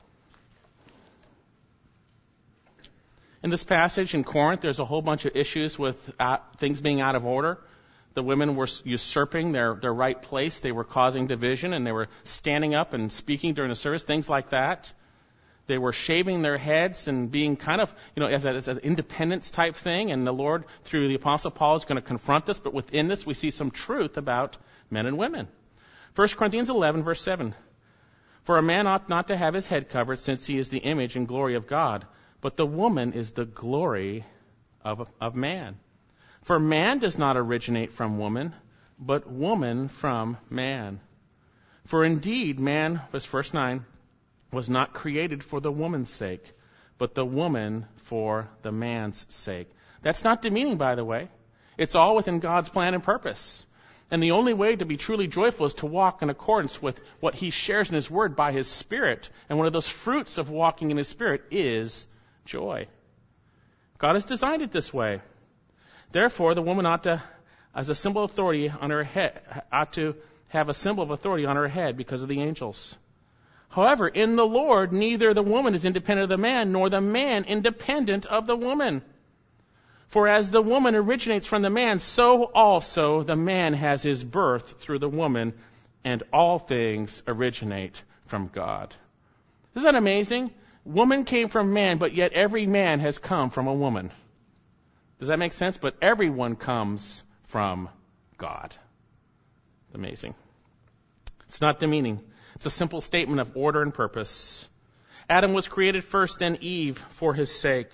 In this passage in Corinth, there's a whole bunch of issues with uh, things being out of order. The women were usurping their, their right place. They were causing division, and they were standing up and speaking during the service, things like that. They were shaving their heads and being kind of, you know, as, a, as an independence type thing. And the Lord, through the Apostle Paul, is going to confront this. But within this, we see some truth about men and women. First Corinthians eleven, verse seven. For a man ought not to have his head covered, since he is the image and glory of God. But the woman is the glory of, of man. For man does not originate from woman, but woman from man. For indeed, man, verse verse nine, was not created for the woman's sake, but the woman for the man's sake. That's not demeaning, by the way. It's all within God's plan and purpose. And the only way to be truly joyful is to walk in accordance with what He shares in His Word by His Spirit. And one of those fruits of walking in His Spirit is joy. God has designed it this way. Therefore, the woman ought to, as a symbol of authority on her head, ought to have a symbol of authority on her head because of the angels. However, in the Lord, neither the woman is independent of the man, nor the man independent of the woman. For as the woman originates from the man, so also the man has his birth through the woman, and all things originate from God. Isn't that amazing? Woman came from man, but yet every man has come from a woman. Does that make sense? But everyone comes from God. Amazing. It's not demeaning. It's a simple statement of order and purpose. Adam was created first, then Eve for his sake.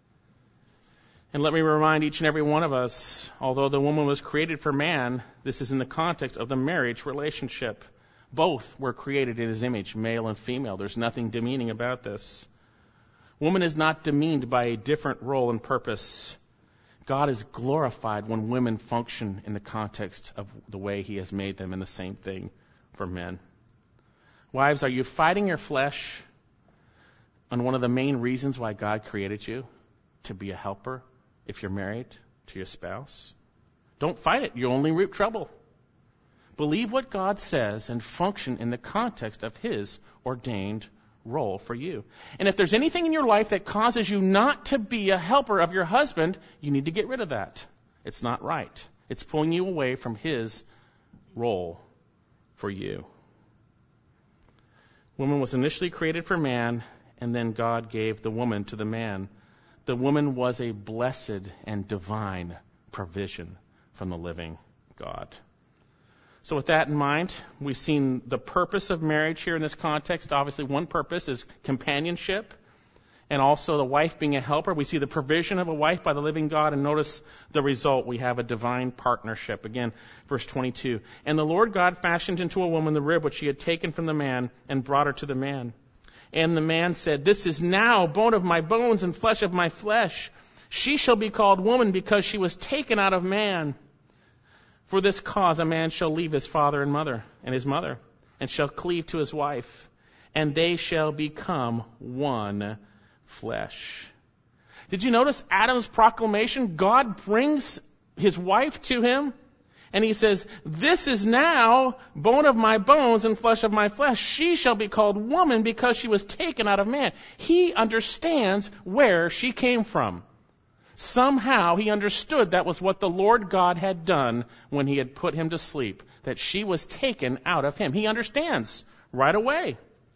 And let me remind each and every one of us, although the woman was created for man, this is in the context of the marriage relationship. Both were created in His image, male and female. There's nothing demeaning about this. Woman is not demeaned by a different role and purpose. God is glorified when women function in the context of the way He has made them, and the same thing for men. Wives, are you fighting your flesh on one of the main reasons why God created you? To be a helper if you're married to your spouse? Don't fight it. You only reap trouble. Believe what God says and function in the context of His ordained role for you. And if there's anything in your life that causes you not to be a helper of your husband, you need to get rid of that. It's not right. It's pulling you away from His role for you. Woman was initially created for man, and then God gave the woman to the man. The woman was a blessed and divine provision from the living God. So with that in mind, we've seen the purpose of marriage here in this context. Obviously, one purpose is companionship, and also the wife being a helper. We see the provision of a wife by the living God, and notice the result. We have a divine partnership. Again, verse twenty-two. And the Lord God fashioned into a woman the rib which He had taken from the man, and brought her to the man. And the man said, This is now bone of my bones and flesh of my flesh. She shall be called woman, because she was taken out of man. For this cause a man shall leave his father and mother and his mother, and shall cleave to his wife, and they shall become one flesh. Did you notice Adam's proclamation? God brings his wife to him, and He says, This is now bone of my bones and flesh of my flesh. She shall be called woman, because she was taken out of man. He understands where she came from. Somehow He understood that was what the Lord God had done when He had put him to sleep, that she was taken out of him. He understands right away.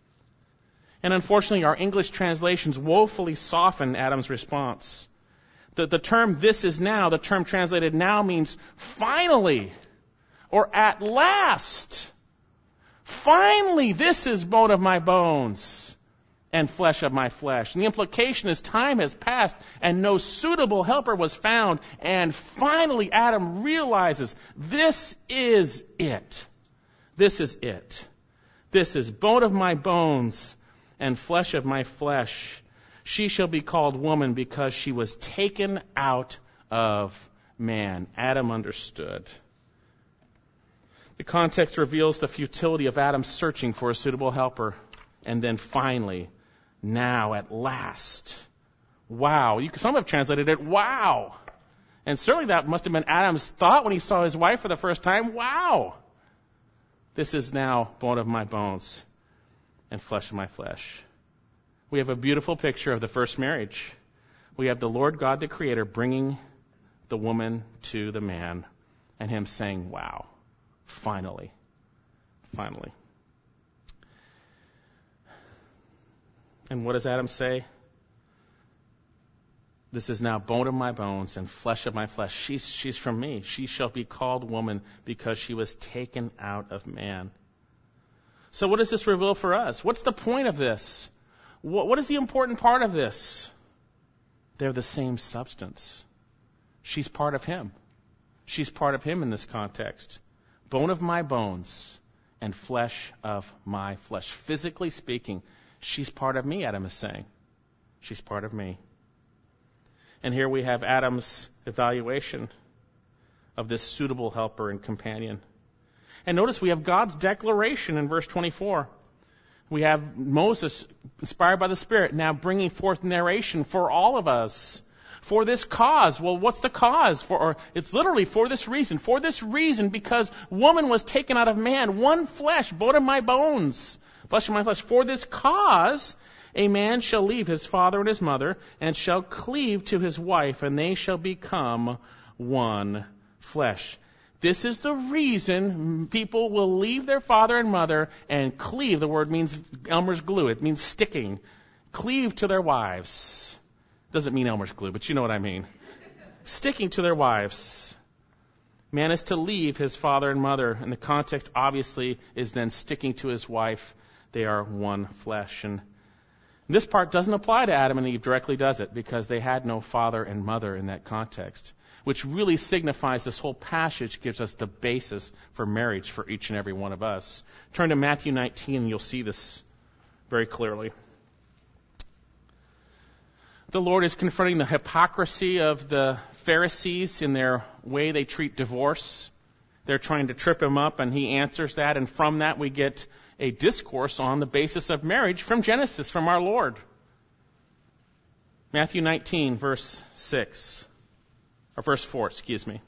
And unfortunately, our English translations woefully soften Adam's response. The, the term this is now, the term translated now, means finally, or at last. Finally, this is bone of my bones and flesh of my flesh. And the implication is time has passed and no suitable helper was found. And finally, Adam realizes this is it. This is it. This is bone of my bones and flesh of my flesh. She shall be called woman, because she was taken out of man. Adam understood. The context reveals the futility of Adam searching for a suitable helper. And then finally, now at last, Wow. You, some have translated it, wow. And certainly that must have been Adam's thought when he saw his wife for the first time. Wow. This is now bone of my bones and flesh of my flesh. We have a beautiful picture of the first marriage. We have the Lord God, the Creator, bringing the woman to the man and him saying, wow, finally, finally. And what does Adam say? This is now bone of my bones and flesh of my flesh. She's, she's from me. She shall be called woman because she was taken out of man. So what does this reveal for us? What's the point of this? What, what is the important part of this? They're the same substance. She's part of him. She's part of him in this context. Bone of my bones and flesh of my flesh. Physically speaking, she's part of me, Adam is saying. She's part of me. And here we have Adam's evaluation of this suitable helper and companion. And notice we have God's declaration in verse twenty-four. We have Moses, inspired by the Spirit, now bringing forth narration for all of us. For this cause. Well, what's the cause? For, or it's literally for this reason. For this reason, because woman was taken out of man, one flesh, bone of my bones, flesh of my flesh. For this cause, a man shall leave his father and his mother, and shall cleave to his wife, and they shall become one flesh. This is the reason people will leave their father and mother and cleave. The word means Elmer's glue. It means sticking. Cleave to their wives. Doesn't mean Elmer's glue, but you know what I mean. Sticking to their wives. Man is to leave his father and mother. And the context, obviously, is then sticking to his wife. They are one flesh. And this part doesn't apply to Adam and Eve directly, does it? Because they had no father and mother in that context. Which really signifies this whole passage gives us the basis for marriage for each and every one of us. Turn to Matthew nineteen and you'll see this very clearly. The Lord is confronting the hypocrisy of the Pharisees in their way they treat divorce. They're trying to trip him up, and he answers that. And from that, we get a discourse on the basis of marriage from Genesis, from our Lord. Matthew nineteen, verse six. Or verse four, excuse me.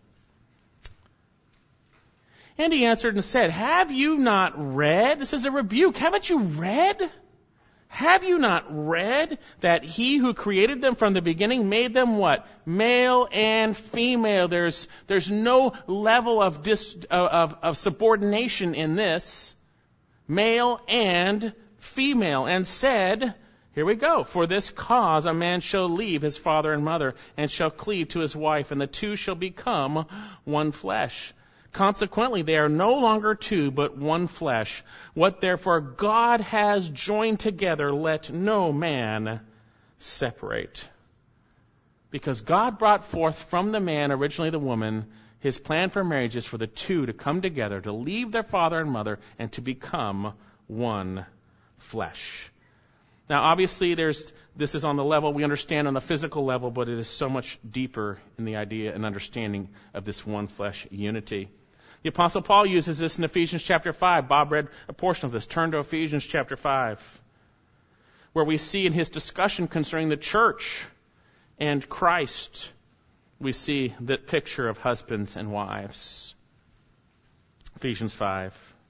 And he answered and said, have you not read? This is a rebuke. Haven't you read? Have you not read that he who created them from the beginning made them what? Male and female. There's, there's no level of, dis, of, of subordination in this. Male and female. And said, here we go. For this cause a man shall leave his father and mother and shall cleave to his wife, and the two shall become one flesh. Consequently, they are no longer two, but one flesh. What therefore God has joined together, let no man separate. Because God brought forth from the man, originally the woman, his plan for marriage is for the two to come together, to leave their father and mother, and to become one flesh. Now, obviously, there's this is on the level we understand on the physical level, but it is so much deeper in the idea and understanding of this one flesh unity. The Apostle Paul uses this in Ephesians chapter five. Bob read a portion of this. Turn to Ephesians chapter five, where we see in his discussion concerning the church and Christ, we see that picture of husbands and wives. Ephesians five.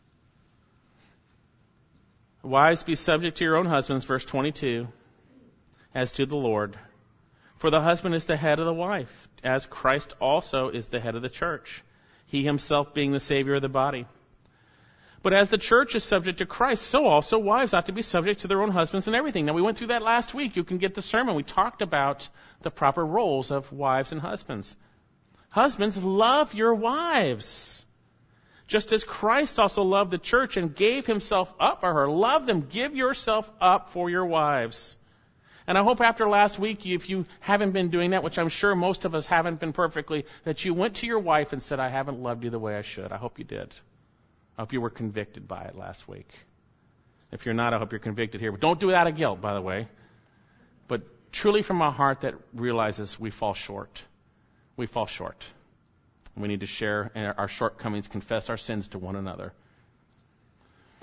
Wives, be subject to your own husbands, verse twenty-two, as to the Lord. For the husband is the head of the wife, as Christ also is the head of the church, he himself being the Savior of the body. But as the church is subject to Christ, so also wives ought to be subject to their own husbands and everything. Now, we went through that last week. You can get the sermon. We talked about the proper roles of wives and husbands. Husbands, love your wives, just as Christ also loved the church and gave himself up for her. Love them. Give yourself up for your wives. And I hope after last week, if you haven't been doing that, which I'm sure most of us haven't been perfectly, that you went to your wife and said, I haven't loved you the way I should. I hope you did. I hope you were convicted by it last week. If you're not, I hope you're convicted here. But don't do it out of guilt, by the way. But truly from a heart that realizes we fall short. We fall short. We need to share our shortcomings, confess our sins to one another.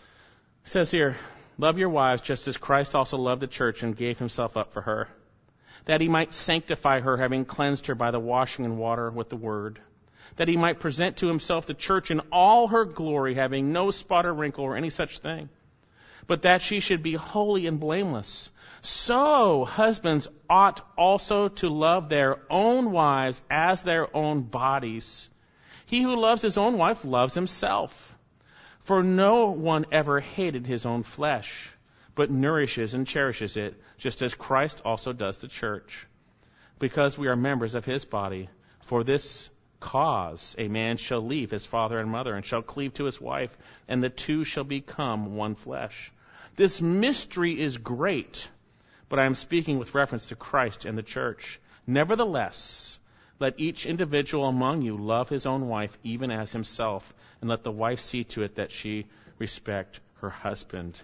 It says here, love your wives just as Christ also loved the church and gave himself up for her. that he might sanctify her, having cleansed her by the washing in water with the word, that he might present to himself the church in all her glory, having no spot or wrinkle or any such thing, but that she should be holy and blameless. So husbands ought also to love their own wives as their own bodies. He who loves his own wife loves himself. For no one ever hated his own flesh, but nourishes and cherishes it, just as Christ also does the church, because we are members of his body. For this cause a man shall leave his father and mother, and shall cleave to his wife, and the two shall become one flesh. This mystery is great, but I am speaking with reference to Christ and the church. Nevertheless, let each individual among you love his own wife even as himself, and let the wife see to it that she respect her husband.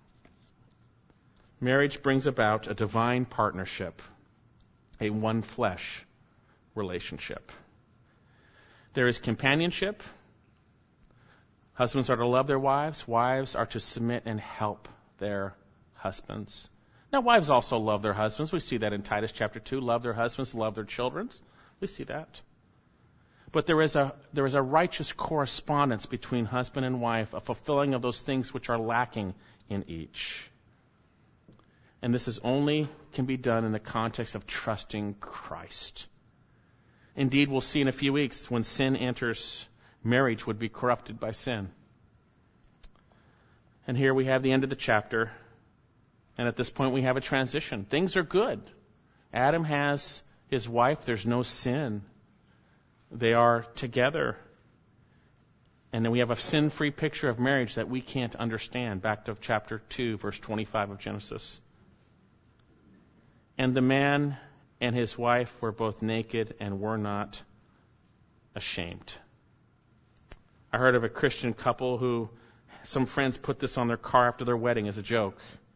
Marriage brings about a divine partnership, a one flesh relationship. There is companionship. Husbands are to love their wives. Wives are to submit and help their husbands. Now, wives also love their husbands. We see that in Titus chapter two. Love their husbands, love their children. We see that. But there is a there is a righteous correspondence between husband and wife, a fulfilling of those things which are lacking in each. And this is only can be done in the context of trusting Christ. Indeed, we'll see in a few weeks, when sin enters, marriage would be corrupted by sin. And here we have the end of the chapter. And at this point we have a transition. Things are good. Adam has his wife. There's no sin. They are together. And then we have a sin-free picture of marriage that we can't understand. Back to chapter two, verse twenty-five of Genesis. And the man and his wife were both naked and were not ashamed. I heard of a Christian couple who some friends put this on their car after their wedding as a joke.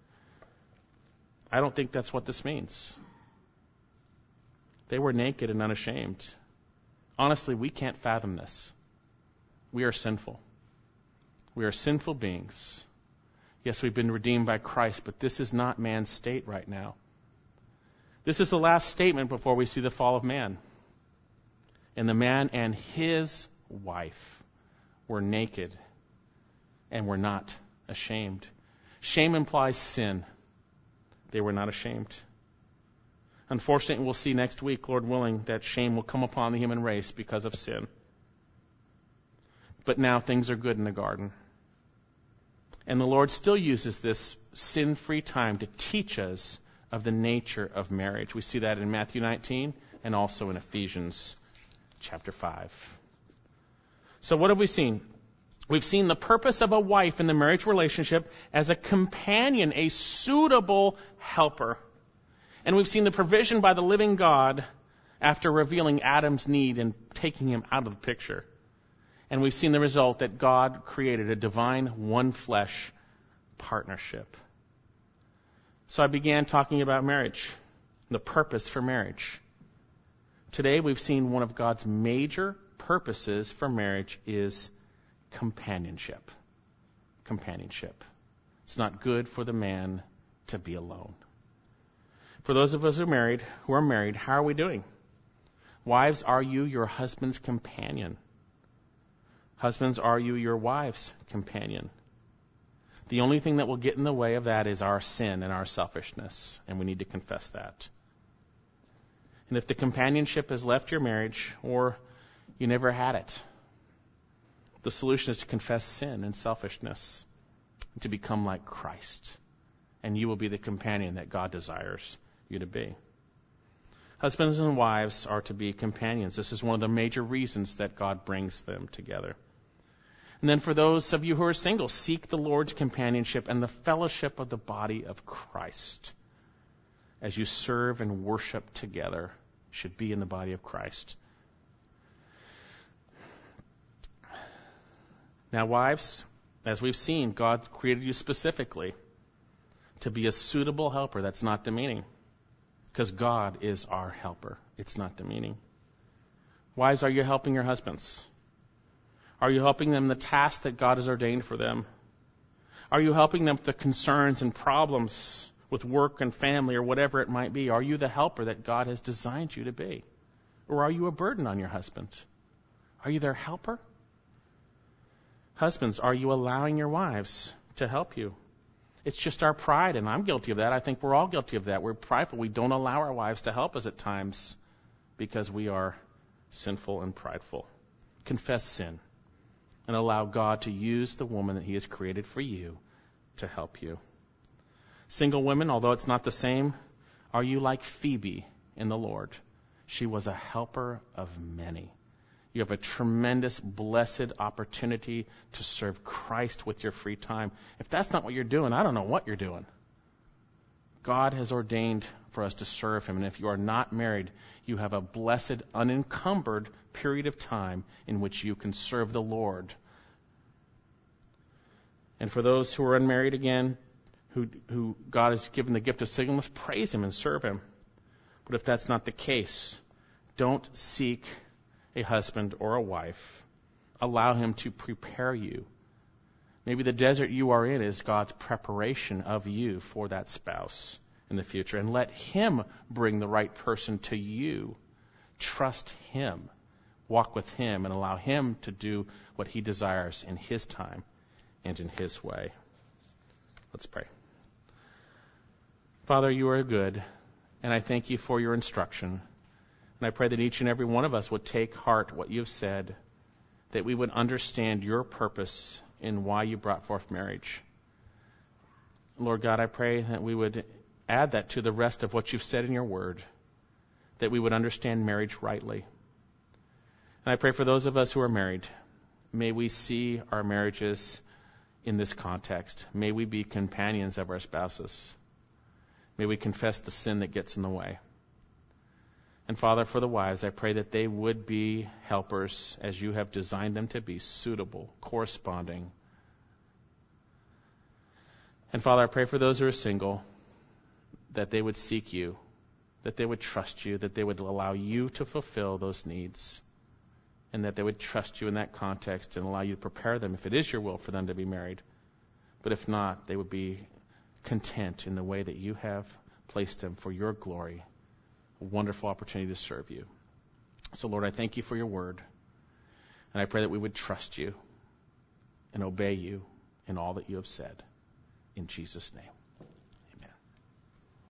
I don't think that's what this means. They were naked and unashamed. Honestly, we can't fathom this. We are sinful. We are sinful beings. Yes, we've been redeemed by Christ, but this is not man's state right now. This is the last statement before we see the fall of man. And the man and his wife were naked and were not ashamed. Shame implies sin. They were not ashamed. Unfortunately, we'll see next week, Lord willing, that shame will come upon the human race because of sin. But now things are good in the garden. And the Lord still uses this sin-free time to teach us of the nature of marriage. We see that in Matthew nineteen and also in Ephesians chapter five. So what have we seen? We've seen the purpose of a wife in the marriage relationship as a companion, a suitable helper. And we've seen the provision by the living God after revealing Adam's need and taking him out of the picture. And we've seen the result that God created a divine one-flesh partnership. So I began talking about marriage, the purpose for marriage. Today we've seen one of God's major purposes for marriage is companionship. Companionship. It's not good for the man to be alone. For those of us who are married, who are married, how are we doing? Wives, are you your husband's companion? Husbands, are you your wife's companion? The only thing that will get in the way of that is our sin and our selfishness, and we need to confess that. And if the companionship has left your marriage, or you never had it, the solution is to confess sin and selfishness, and to become like Christ, and you will be the companion that God desires you to be. Husbands and wives are to be companions. This is one of the major reasons that God brings them together. And then for those of you who are single, seek the Lord's companionship and the fellowship of the body of Christ. As you serve and worship together, should be in the body of Christ. Now, wives, as we've seen, God created you specifically to be a suitable helper. That's not demeaning, because God is our helper. It's not demeaning. Wives, are you helping your husbands? Are you helping them the task that God has ordained for them? Are you helping them with the concerns and problems with work and family or whatever it might be? Are you the helper that God has designed you to be? Or are you a burden on your husband? Are you their helper? Husbands, are you allowing your wives to help you? It's just our pride, and I'm guilty of that. I think we're all guilty of that. We're prideful. We don't allow our wives to help us at times because we are sinful and prideful. Confess sin and allow God to use the woman that He has created for you to help you. Single women, although it's not the same, are you like Phoebe in the Lord? She was a helper of many. You have a tremendous, blessed opportunity to serve Christ with your free time. If that's not what you're doing, I don't know what you're doing. God has ordained for us to serve Him, and if you are not married, you have a blessed, unencumbered period of time in which you can serve the Lord. And for those who are unmarried again, who, who God has given the gift of singleness, praise Him and serve Him. But if that's not the case, don't seek a husband or a wife. Allow Him to prepare you. Maybe the desert you are in is God's preparation of you for that spouse in the future. And let Him bring the right person to you. Trust Him. Walk with Him and allow Him to do what He desires in His time and in His way. Let's pray. Father, you are good, and I thank you for your instruction. And I pray that each and every one of us would take heart what you've said, that we would understand your purpose in why you brought forth marriage. Lord God, I pray that we would add that to the rest of what you've said in your word, that we would understand marriage rightly. And I pray for those of us who are married, may we see our marriages in this context. May we be companions of our spouses. May we confess the sin that gets in the way. And Father, for the wives, I pray that they would be helpers as you have designed them to be, suitable, corresponding. And Father, I pray for those who are single, that they would seek you, that they would trust you, that they would allow you to fulfill those needs, and that they would trust you in that context and allow you to prepare them if it is your will for them to be married. But if not, they would be content in the way that you have placed them for your glory. A wonderful opportunity to serve you. So, Lord, I thank you for your word. And I pray that we would trust you and obey you in all that you have said. In Jesus' name.